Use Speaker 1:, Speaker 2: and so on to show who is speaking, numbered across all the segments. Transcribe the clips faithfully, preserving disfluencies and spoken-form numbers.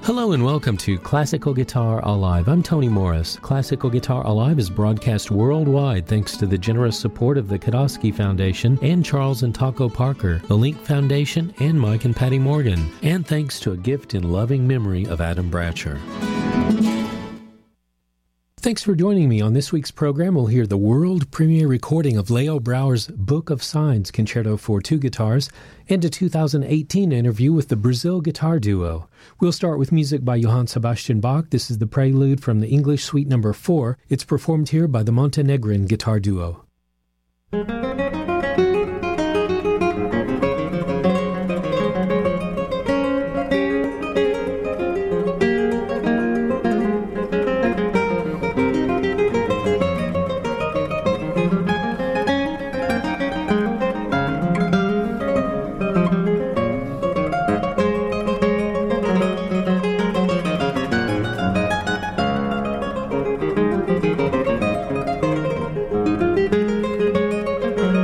Speaker 1: Hello and welcome to Classical Guitar Alive. I'm Tony Morris. Classical Guitar Alive is broadcast worldwide thanks to the generous support of the Kodosky Foundation and Charles and Taco Parker, the Link Foundation, and Mike and Patty Morgan, and thanks to a gift in loving memory of Adam Bratcher. Thanks for joining me. On this week's program, we'll hear the world premiere recording of Leo Brouwer's Book of Signs Concerto for Two Guitars and a two thousand eighteen interview with the Brazil Guitar Duo. We'll start with music by Johann Sebastian Bach. This is the prelude from the English Suite Number four. It's performed here by the Montenegrin Guitar Duo.
Speaker 2: Thank you.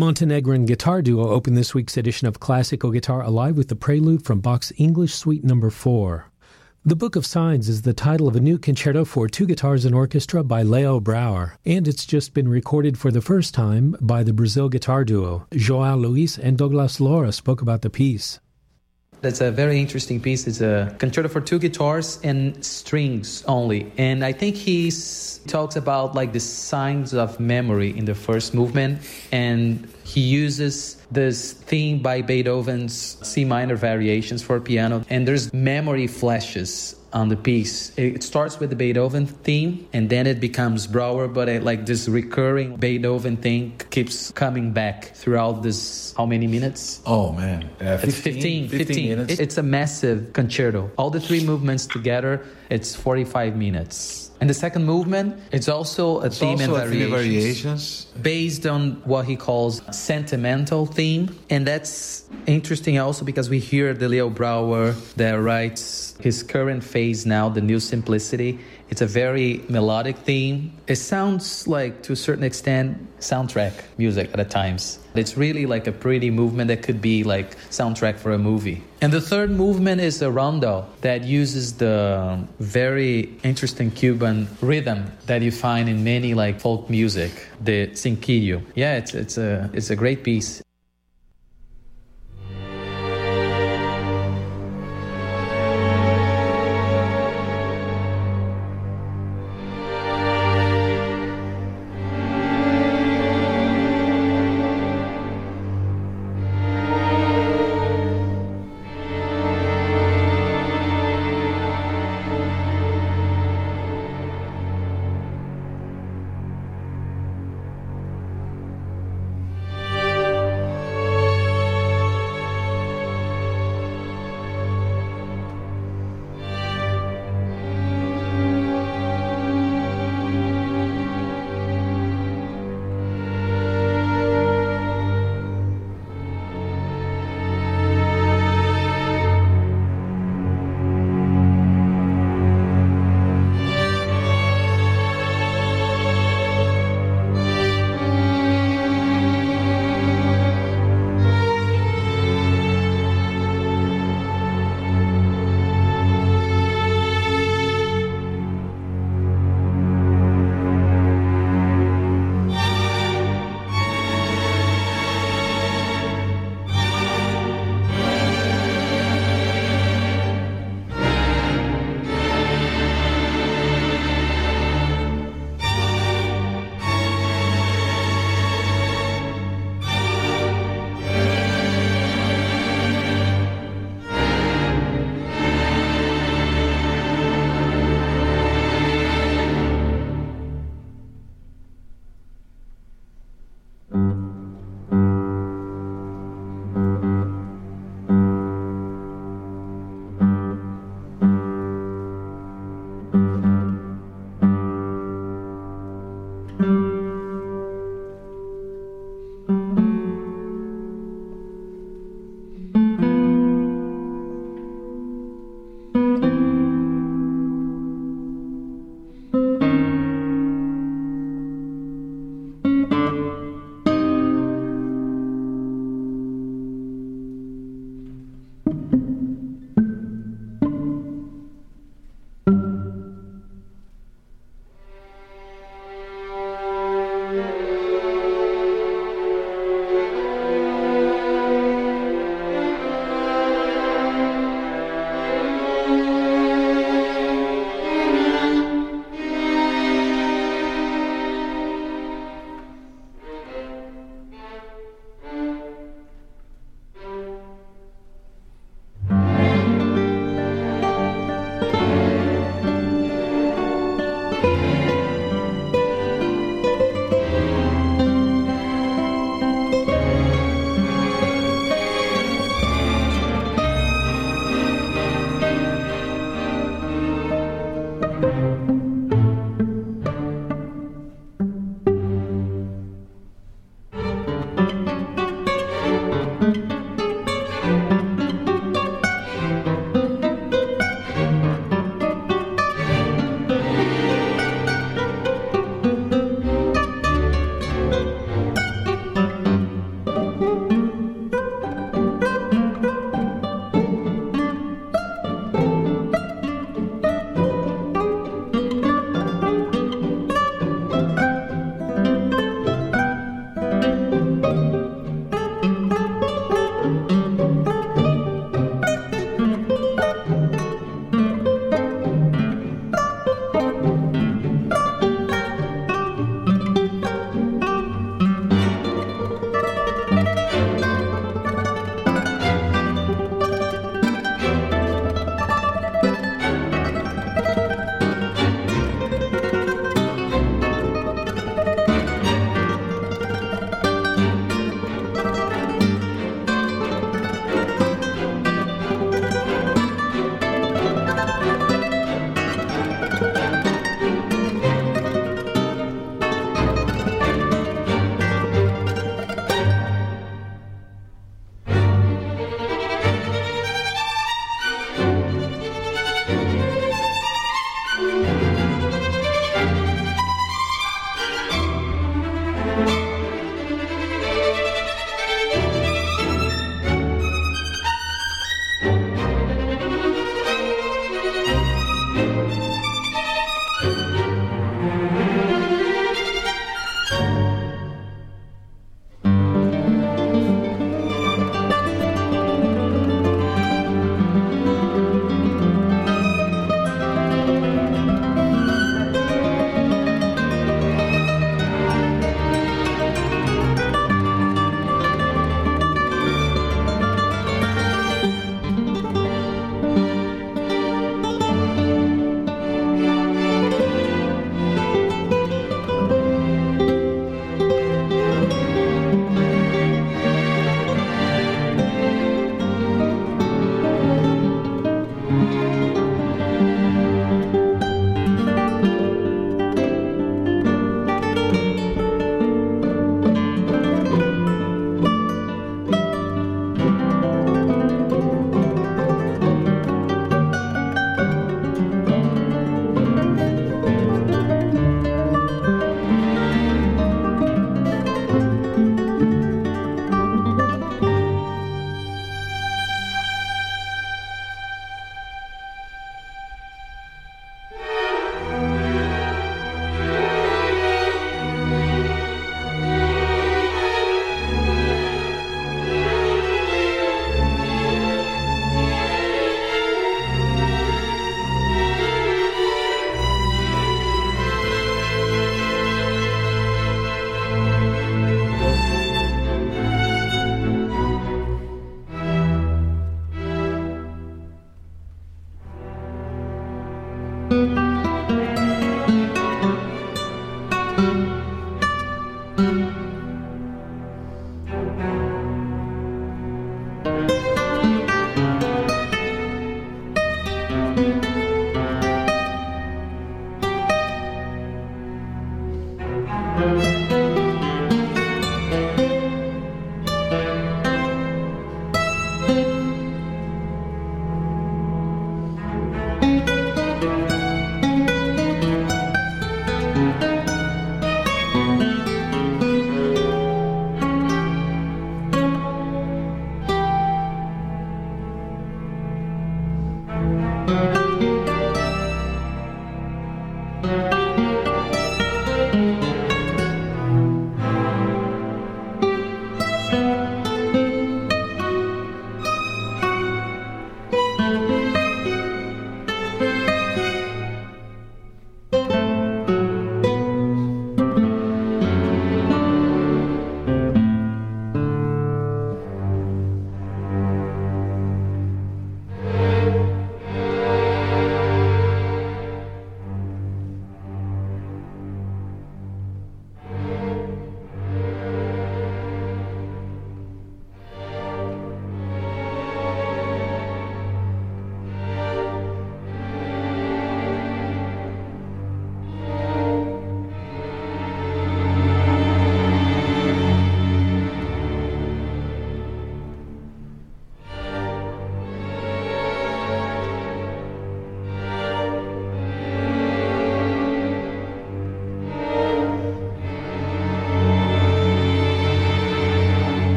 Speaker 1: Montenegrin guitar duo opened this week's edition of Classical Guitar Alive with the prelude from Bach's English Suite number four. The Book of Signs is the title of a new concerto for two guitars and orchestra by Leo Brouwer, and it's just been recorded for the first time by the Brazil guitar duo. Joao Luis and Douglas Laura spoke about the piece.
Speaker 2: That's a very interesting piece. It's a concerto for two guitars and strings only. And I think he talks about like the signs of memory in the first movement. And he uses this theme by Beethoven's C minor variations for piano. And there's memory flashes on the piece. It starts with the Beethoven theme, and then it becomes Brouwer, but it, like this recurring Beethoven thing keeps coming back throughout this, how many minutes?
Speaker 3: Oh, man. Uh, fifteen,
Speaker 2: it's fifteen, fifteen. fifteen
Speaker 3: minutes.
Speaker 2: It's a massive concerto. All the three movements together, it's forty-five minutes. And the second movement, it's also a
Speaker 3: it's
Speaker 2: theme
Speaker 3: also
Speaker 2: and
Speaker 3: a theme
Speaker 2: variations,
Speaker 3: variations
Speaker 2: based on what he calls sentimental theme. And that's interesting also because we hear the Leo Brouwer that writes his current phase now, the New Simplicity. It's a very melodic theme. It sounds like, to a certain extent, soundtrack music at times. It's really like a pretty movement that could be like soundtrack for a movie. And the third movement is a rondo that uses the very interesting Cuban rhythm that you find in many like folk music, the cinquillo. Yeah, it's it's a it's a great piece.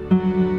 Speaker 2: you.